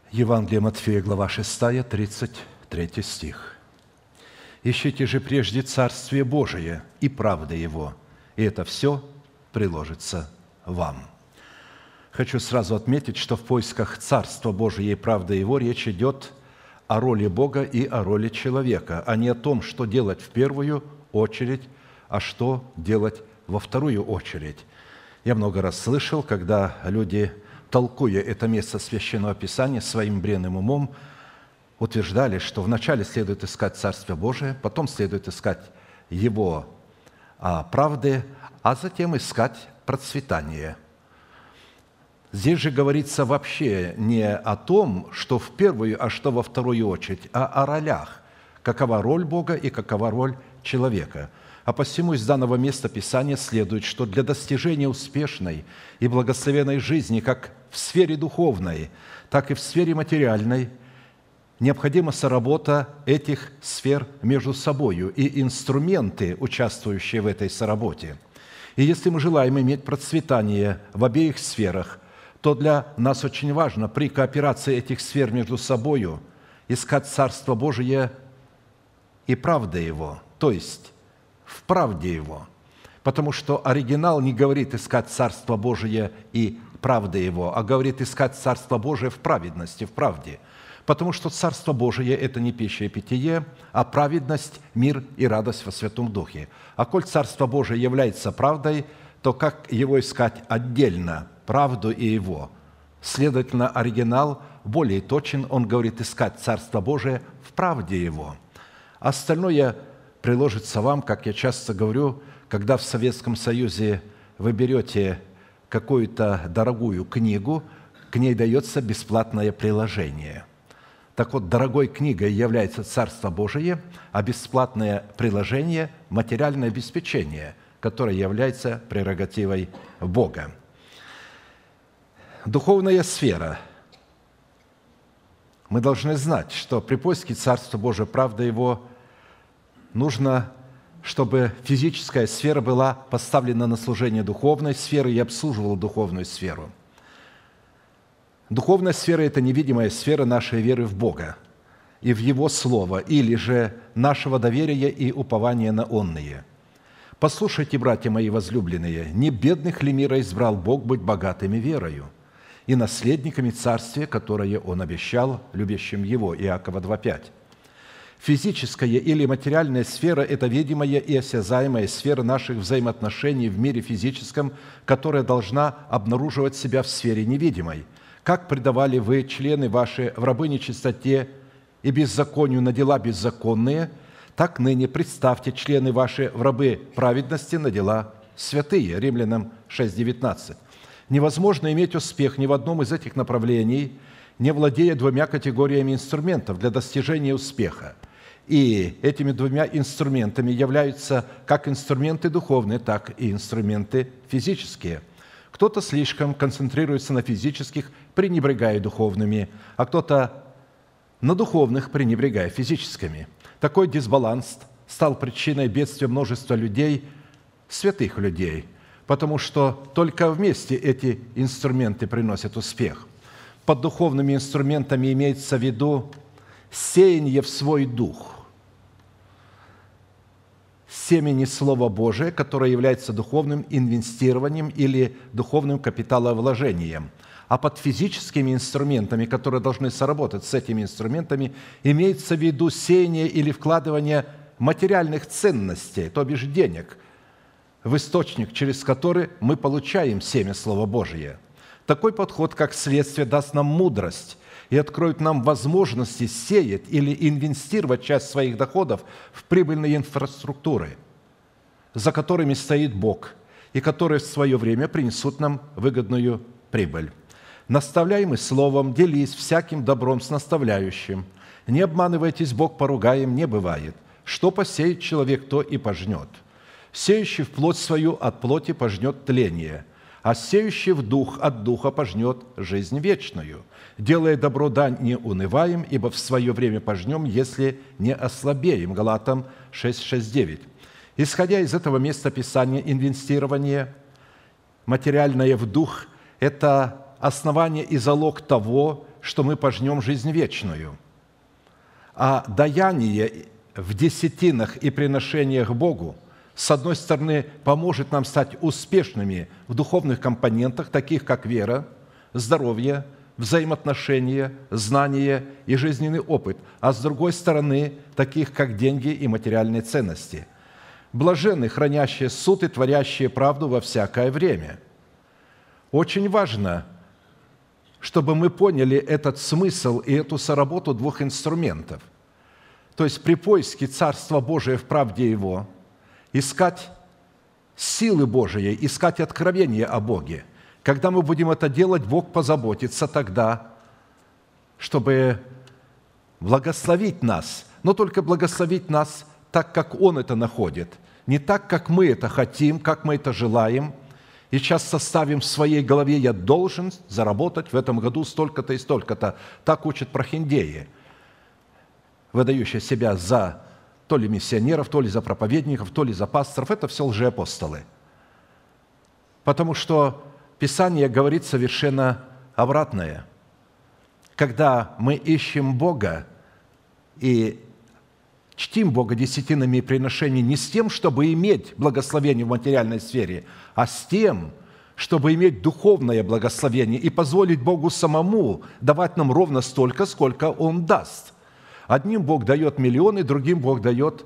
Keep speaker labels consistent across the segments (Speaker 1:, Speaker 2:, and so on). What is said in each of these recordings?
Speaker 1: Евангелие Матфея, глава 6, 33 стих. «Ищите же прежде Царствие Божие и правды Его, и это все приложится вам». Хочу сразу отметить, что в поисках Царства Божия и правды Его речь идет о роли Бога и о роли человека, а не о том, что делать в первую очередь, а что делать во вторую очередь. Я много раз слышал, когда люди, толкуя это место Священного Писания своим бренным умом, утверждали, что вначале следует искать Царствие Божие, потом следует искать Его правды, а затем искать процветание. Здесь же говорится вообще не о том, что в первую, а что во вторую очередь, а о ролях. Какова роль Бога и какова роль человека. А посему из данного места Писания следует, что для достижения успешной и благословенной жизни как в сфере духовной, так и в сфере материальной необходима соработа этих сфер между собою и инструменты, участвующие в этой соработе. И если мы желаем иметь процветание в обеих сферах, то для нас очень важно при кооперации этих сфер между собою искать Царство Божие и правда Его, то есть в правде Его. Потому что оригинал не говорит искать Царство Божие и правда Его, а говорит искать Царство Божие в праведности, в правде. Потому что Царство Божие – это не пища и питье, а праведность, мир и радость во Святом Духе. А коль Царство Божие является правдой, то как его искать отдельно, правду и его? Следовательно, оригинал более точен, он говорит искать Царство Божие в правде его. Остальное приложится вам, как я часто говорю, когда в Советском Союзе вы берете какую-то дорогую книгу, к ней дается бесплатное приложение. Так вот, дорогой книгой является Царство Божие, а бесплатное приложение – материальное обеспечение, которое является прерогативой Бога. Духовная сфера. Мы должны знать, что при поиске Царства Божия, правда Его, нужно, чтобы физическая сфера была поставлена на служение духовной сферы и обслуживала духовную сферу. Духовная сфера – это невидимая сфера нашей веры в Бога и в Его Слово, или же нашего доверия и упования на онные. «Послушайте, братья мои возлюбленные, не бедных ли мира избрал Бог быть богатыми верою и наследниками царствия, которое Он обещал любящим Его». Иакова 2,5. Физическая или материальная сфера – это видимая и осязаемая сфера наших взаимоотношений в мире физическом, которая должна обнаруживать себя в сфере невидимой. Как предавали вы, члены ваши, в рабы нечистоте и беззаконию на дела беззаконные, так ныне представьте члены ваши в рабы праведности на дела святые. Римлянам 6,19. Невозможно иметь успех ни в одном из этих направлений, не владея двумя категориями инструментов для достижения успеха. И этими двумя инструментами являются как инструменты духовные, так и инструменты физические. Кто-то слишком концентрируется на физических, пренебрегая духовными, а кто-то на духовных, пренебрегая физическими. Такой дисбаланс стал причиной бедствия множества людей, святых людей, потому что только вместе эти инструменты приносят успех. Под духовными инструментами имеется в виду сеяние в свой дух семени Слова Божия, которое является духовным инвестированием или духовным капиталовложением. А под физическими инструментами, которые должны соработать с этими инструментами, имеется в виду сеяние или вкладывание материальных ценностей, то бишь денег, в источник, через который мы получаем семя Слова Божия. Такой подход, как следствие, даст нам мудрость и откроет нам возможности сеять или инвестировать часть своих доходов в прибыльные инфраструктуры, за которыми стоит Бог, и которые в свое время принесут нам выгодную прибыль. Наставляемый словом, делись всяким добром с наставляющим. Не обманывайтесь, Бог поругаем не бывает. Что посеет человек, то и пожнет. Сеющий в плоть свою от плоти пожнет тление, а сеющий в дух от духа пожнет жизнь вечную. Делая добро, да не унываем, ибо в свое время пожнем, если не ослабеем». Галатам 6:9. Исходя из этого места Писания, инвестирование материальное в дух – это основание и залог того, что мы пожнем жизнь вечную. А даяние в десятинах и приношениях Богу, с одной стороны, поможет нам стать успешными в духовных компонентах, таких как вера, здоровье, взаимоотношения, знания и жизненный опыт, а с другой стороны, таких как деньги и материальные ценности. Блаженны, хранящие суд и творящие правду во всякое время. Очень важно, чтобы мы поняли этот смысл и эту соработу двух инструментов. То есть при поиске Царства Божия в правде Его, искать силы Божией, искать откровение о Боге. Когда мы будем это делать, Бог позаботится тогда, чтобы благословить нас, но только благословить нас так, как Он это находит, не так, как мы это хотим, как мы это желаем, и часто ставим в своей голове: «Я должен заработать в этом году столько-то и столько-то». Так учат прохиндеи, выдающие себя за то ли миссионеров, то ли за проповедников, то ли за пасторов. Это все лжеапостолы. Потому что Писание говорит совершенно обратное. Когда мы ищем Бога и чтим Бога десятинами и приношениями не с тем, чтобы иметь благословение в материальной сфере, а с тем, чтобы иметь духовное благословение и позволить Богу самому давать нам ровно столько, сколько Он даст. Одним Бог дает миллионы, другим Бог дает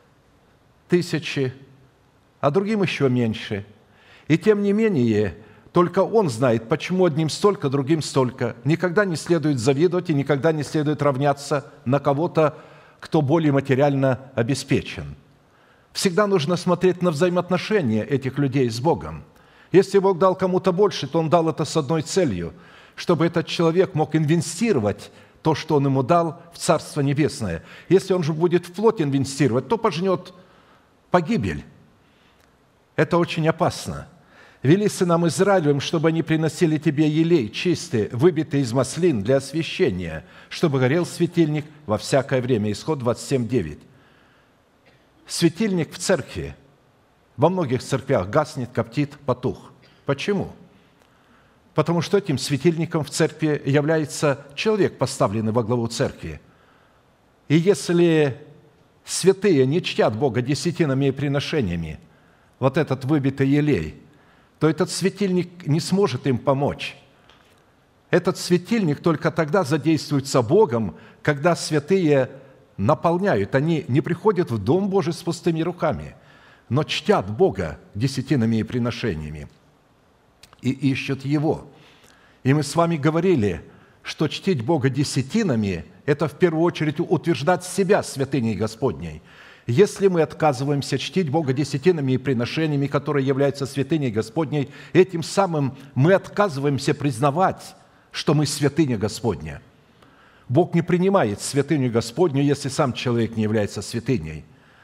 Speaker 1: тысячи, а другим еще меньше. И тем не менее, только Он знает, почему одним столько, другим столько. Никогда не следует завидовать и никогда не следует равняться на кого-то, кто более материально обеспечен. Всегда нужно смотреть на взаимоотношения этих людей с Богом. Если Бог дал кому-то больше, то Он дал это с одной целью, чтобы этот человек мог инвестировать то, что Он ему дал, в Царство Небесное. Если он же будет в плоть инвестировать, то пожнет погибель. Это очень опасно. «Вели сынам Израилевым, чтобы они приносили тебе елей чистый, выбитый из маслин для освящения, чтобы горел светильник во всякое время». Исход 27:9. Светильник в церкви во многих церквях гаснет, коптит, потух. Почему? Потому что этим светильником в церкви является человек, поставленный во главу церкви. И если святые не чтят Бога десятинами и приношениями, вот этот выбитый елей, то этот светильник не сможет им помочь. Этот светильник только тогда задействуется Богом, когда святые наполняют. Они не приходят в Дом Божий с пустыми руками, но чтят Бога десятинами и приношениями и ищут Его. И мы с вами говорили, что чтить Бога десятинами – это в первую очередь утверждать себя святыней Господней. Если мы отказываемся чтить Бога десятинами и приношениями, которые являются святыней Господней, этим самым мы отказываемся признавать, что мы святыня Господня. Бог не принимает святыню Господню, если сам человек не является святыней.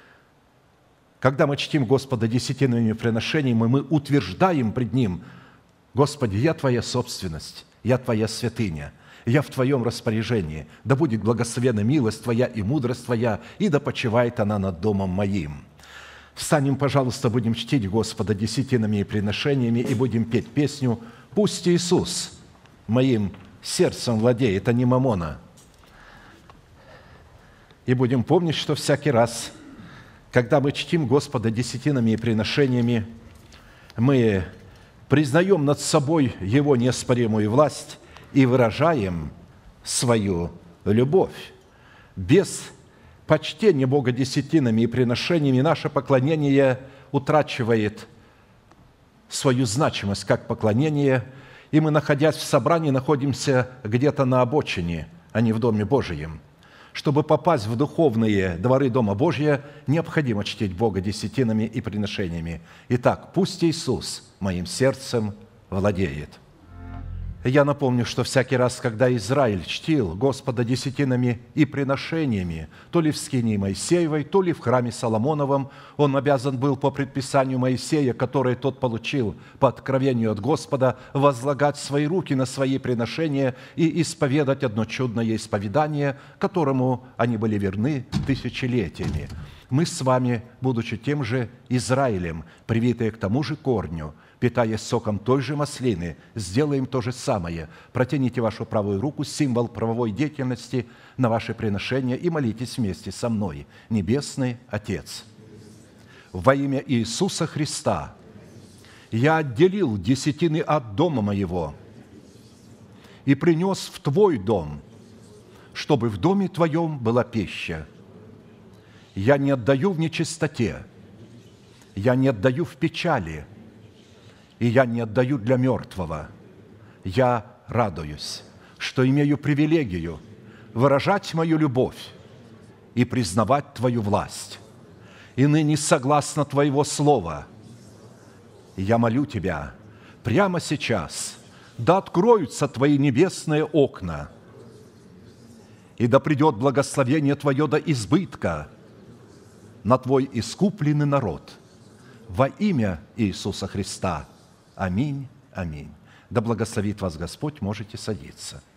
Speaker 1: Когда мы чтим Господа десятинными приношениями, мы утверждаем пред Ним: «Господи, я Твоя собственность, я Твоя святыня, я в Твоем распоряжении. Да будет благословена милость Твоя и мудрость Твоя, и да почивает она над домом моим». Встанем, пожалуйста, будем чтить Господа десятинами и приношениями и будем петь песню «Пусть Иисус моим сердцем владеет, а не мамона». И будем помнить, что всякий раз, когда мы чтим Господа десятинами и приношениями, мы признаем над собой Его неоспоримую власть и выражаем свою любовь. Без почтения Бога десятинами и приношениями наше поклонение утрачивает свою значимость как поклонение, и мы, находясь в собрании, находимся где-то на обочине, а не в Доме Божием. Чтобы попасть в духовные дворы Дома Божия, необходимо чтить Бога десятинами и приношениями. Итак, пусть Иисус моим сердцем владеет. Я напомню, что всякий раз, когда Израиль чтил Господа десятинами и приношениями, то ли в скинии Моисеевой, то ли в храме Соломоновом, он обязан был по предписанию Моисея, которое тот получил по откровению от Господа, возлагать свои руки на свои приношения и исповедать одно чудное исповедание, которому они были верны тысячелетиями. Мы с вами, будучи тем же Израилем, привитые к тому же корню, питаясь соком той же маслины, сделаем то же самое. Протяните вашу правую руку, символ правовой деятельности, на ваше приношение и молитесь вместе со мной. Небесный Отец, во имя Иисуса Христа я отделил десятины от дома моего и принес в Твой дом, чтобы в доме Твоем была пища. Я не отдаю в нечистоте, я не отдаю в печали, и я не отдаю для мертвого. Я радуюсь, что имею привилегию выражать мою любовь и признавать Твою власть. И ныне, согласно Твоего слова, я молю Тебя прямо сейчас, да откроются Твои небесные окна, и да придет благословение Твое до избытка на Твой искупленный народ. Во имя Иисуса Христа. Аминь. Аминь. Да благословит вас Господь, можете садиться.